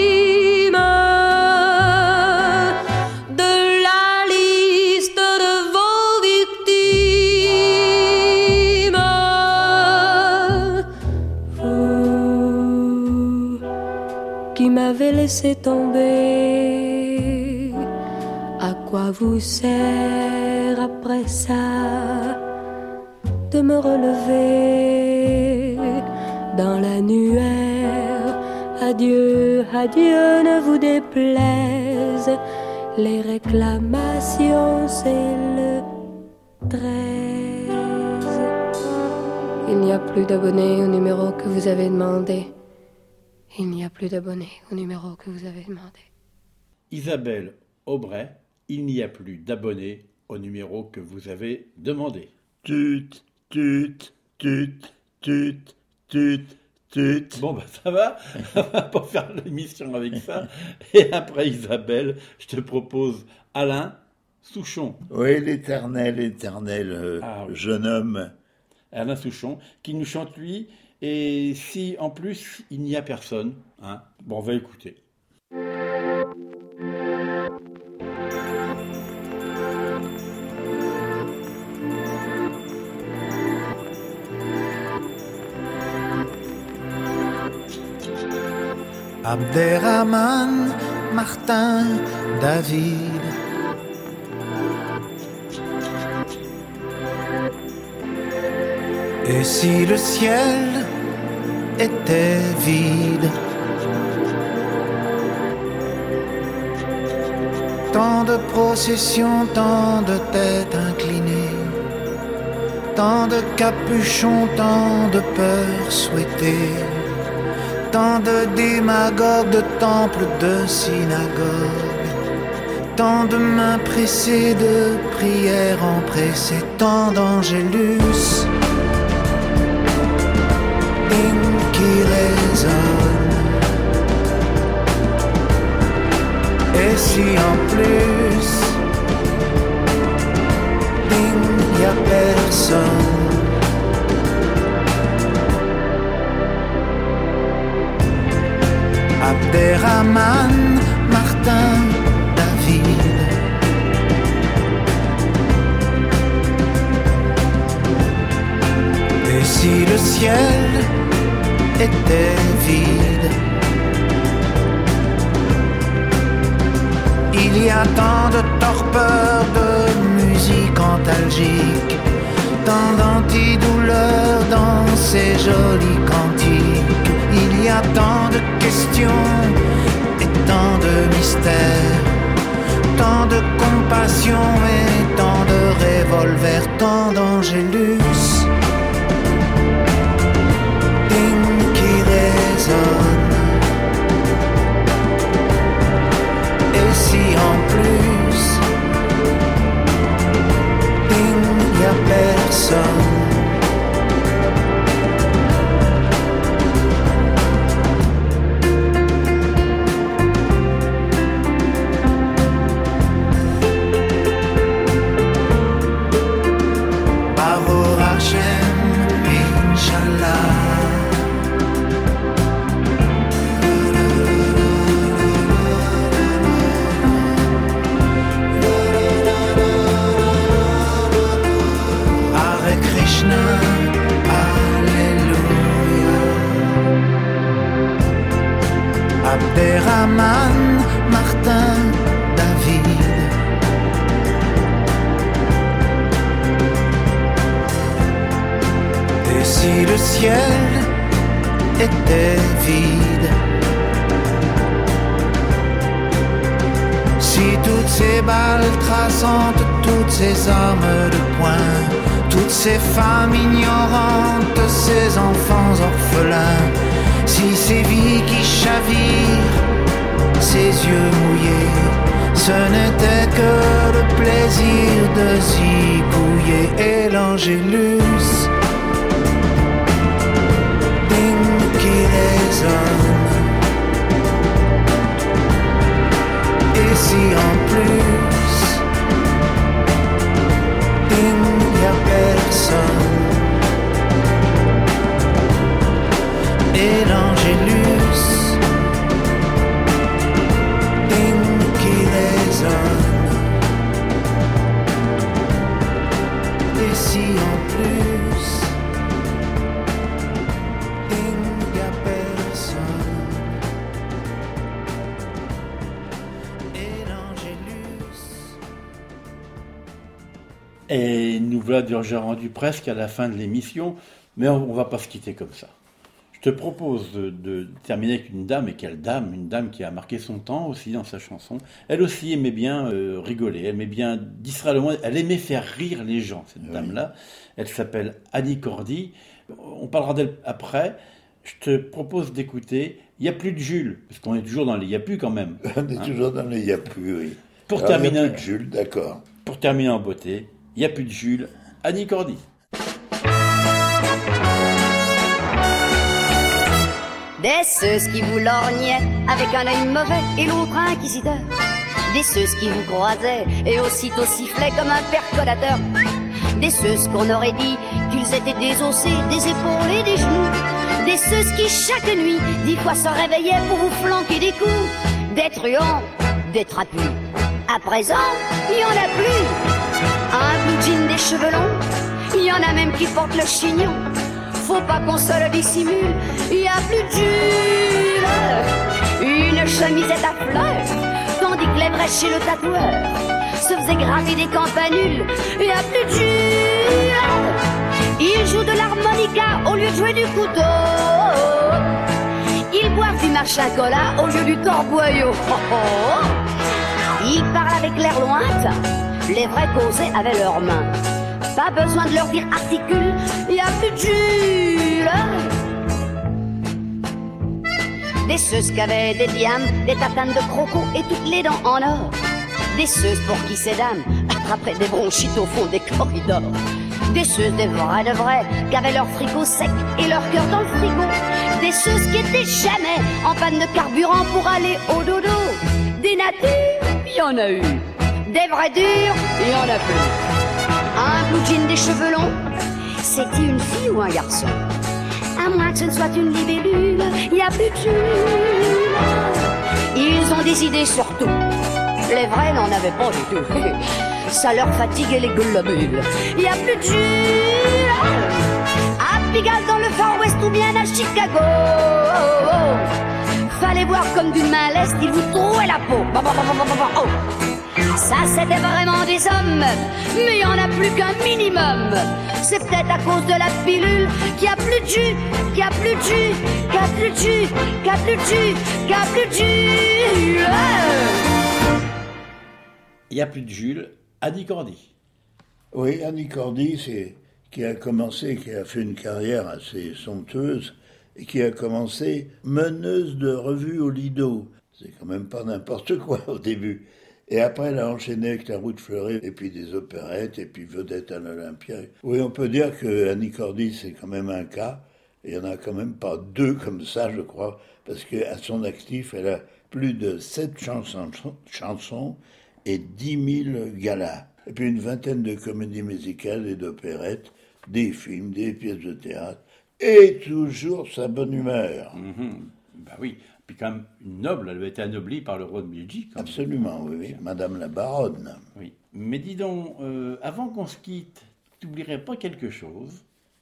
de la liste de vos victimes. Vous qui m'avez laissé tomber, à quoi vous sert après ça de me relever dans l'annuaire? Adieu, adieu, ne vous déplaise, les réclamations c'est le 13. Il n'y a plus d'abonnés au numéro que vous avez demandé. Il n'y a plus d'abonnés au numéro que vous avez demandé. Isabelle Aubray, il n'y a plus d'abonnés au numéro que vous avez demandé. Tut, tut, tut, tut, tut, Tut. Bon, ben ça va, on va pas faire l'émission avec ça. Et après Isabelle, je te propose Alain Souchon. Oui, l'éternel jeune homme. Alain Souchon, qui nous chante lui, et si en plus il n'y a personne, hein, bon, on va écouter. Abderrahman, Martin, David. Et si le ciel était vide, tant de processions, tant de têtes inclinées, tant de capuchons, tant de peurs souhaitées, tant de démagogues, de temples, de synagogues, tant de mains pressées, de prières empressées, tant d'angélus qui résonne. Et si en plus il n'y a personne, Abderrahman, Martin, David. Et si le ciel était vide, il y a tant de torpeur, de musique antalgique, tant d'antidouleurs dans ces jolis cantiques. Il y a tant de questions et tant de mystères, tant de compassion et tant de revolvers, tant d'angélus qui résonne. Et si en plus il n'y a personne, Baruch Hashem, Inch'Allah. Abderrahman, Martin, David. Et si le ciel était vide, si toutes ces balles traçantes, toutes ces armes de poing, toutes ces femmes ignorantes, ces enfants orphelins, si ces vies qui chavirent, ces yeux mouillés, ce n'était que le plaisir de zigouiller. Et l'angélus qui résonne. Et si en plus il n'y a personne, et l'angélus qui résonne. Et si en plus il n'y a personne, et l'angélus. Et nous voilà déjà rendus presque à la fin de l'émission, mais on va pas se quitter comme ça. Je te propose de terminer avec une dame, et quelle dame, une dame qui a marqué son temps aussi dans sa chanson. Elle aussi aimait bien rigoler, elle aimait bien distraire le monde, elle aimait faire rire les gens, cette dame-là. Elle s'appelle Annie Cordy. On parlera d'elle après. Je te propose d'écouter « Il n'y a plus de Jules », parce qu'on est toujours dans les « Il n'y a plus » quand même. On est toujours dans les « Il n'y a plus », oui. Pour Alors, terminer, il n'y a plus de Jules, d'accord. Pour terminer en beauté, « Il n'y a plus de Jules », Annie Cordy. Des ceux qui vous lorgnaient avec un œil mauvais et l'autre inquisiteur. Des ceux qui vous croisaient et aussitôt sifflaient comme un percolateur. Des ceux qu'on aurait dit qu'ils étaient désossés des épaules et des genoux. Des ceux qui chaque nuit 10 fois se réveillaient pour vous flanquer des coups. Des truands, des trapus. À présent, il y en a plus. Un blue jean, des cheveux longs, il y en a même qui portent le chignon. Faut pas qu'on se le dissimule, il y a plus de Jules. Une chemisette à fleurs, tandis que les vrais chez le tatoueur se faisaient graver des campanules, il y a plus de Jules. Ils jouent de l'harmonica au lieu de jouer du couteau. Ils boivent du machin cola au lieu du corboyau. Oh, oh. Ils parlent avec l'air lointain, les vrais causaient avec leurs mains. Pas besoin de leur dire articule, y a plus de Jules. Des ceux qui avaient des diamants, des tatanes de croco et toutes les dents en or. Des ceux pour qui ces dames attrapaient des bronchites au fond des corridors. Des ceux des vrais de vrais qui avaient leur frigo sec et leur cœur dans le frigo. Des ceux qui étaient jamais en panne de carburant pour aller au dodo. Des natures, y en a eu. Des vrais durs, y en a plus. Un blue jean, des cheveux longs, c'est-il une fille ou un garçon? À moins que ce ne soit une libellule, y a plus de Jules. Ils ont des idées sur tout, les vrais n'en avaient pas du tout. Ça leur fatiguait les globules, y a plus de Jules. À Pigalle dans le Far West ou bien à Chicago, fallait voir comme d'une main leste, ils vous trouaient la peau. Oh. Ça c'était vraiment des hommes, mais y en a plus qu'un minimum. C'est peut-être à cause de la pilule qu'il y a plus de jus, qu'il y a plus de jus, qu'il y a plus de jus, qu'il y a plus de jus, qu'il y a plus de jus. Il y a plus de Jules, Annie Cordy. Oui, Annie Cordy, qui a commencé, qui a fait une carrière assez somptueuse et qui a commencé meneuse de revue au Lido. C'est quand même pas n'importe quoi au début. Et après, elle a enchaîné avec La Route Fleurée, et puis des opérettes, et puis Vedette à l'Olympia. Oui, on peut dire que Annie Cordy, c'est quand même un cas. Et il n'y en a quand même pas deux comme ça, je crois, parce qu'à son actif, elle a plus de 7 chansons et 10 000 galas. Et puis une vingtaine de comédies musicales et d'opérettes, des films, des pièces de théâtre, et toujours sa bonne humeur. Bah oui. Puis quand même une noble, elle avait été anoblie par le roi de Belgique. Absolument, oui, Madame la Baronne. Oui, mais dis donc, avant qu'on se quitte, tu n'oublierais pas quelque chose?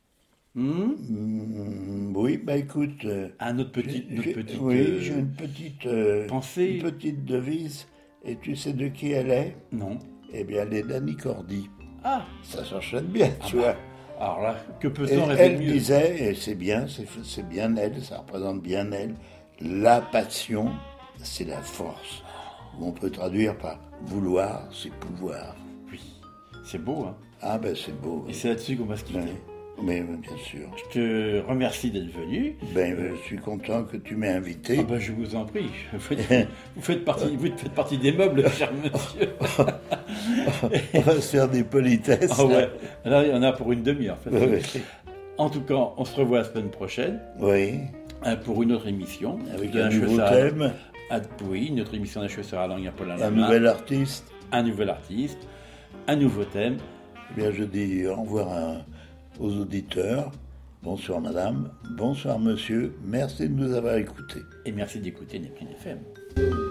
Oui, bah écoute... notre petite oui, j'ai une petite... pensée. Une petite devise, et tu sais de qui elle est? Non. Eh bien, elle est d'Annie Cordy. Ah! Ça s'enchaîne bien, tu vois. Alors là, que peut-on rêver Elle mieux? disait, et c'est bien elle, ça représente bien elle, la passion, c'est la force. Ou on peut traduire par vouloir, c'est pouvoir. Oui, c'est beau, hein? Ah ben c'est beau. Et c'est là-dessus qu'on va se quitter. Mais bien sûr. Je te remercie d'être venu. Je suis content que tu m'aies invité. Ah ben, je vous en prie. Vous faites partie des meubles, cher monsieur. On va se faire des politesses. Ah ouais. Là, il y en a pour une demi-heure. Oui. En tout cas, on se revoit la semaine prochaine. Oui. Pour une autre émission. Avec un nouveau thème. Oui, une autre émission d'HESR à langue à Paul Un nouvel artiste. Un nouvel artiste. Un nouveau thème. Eh bien, je dis au revoir aux auditeurs. Bonsoir madame, bonsoir monsieur, merci de nous avoir écoutés. Et merci d'écouter Neptune FM.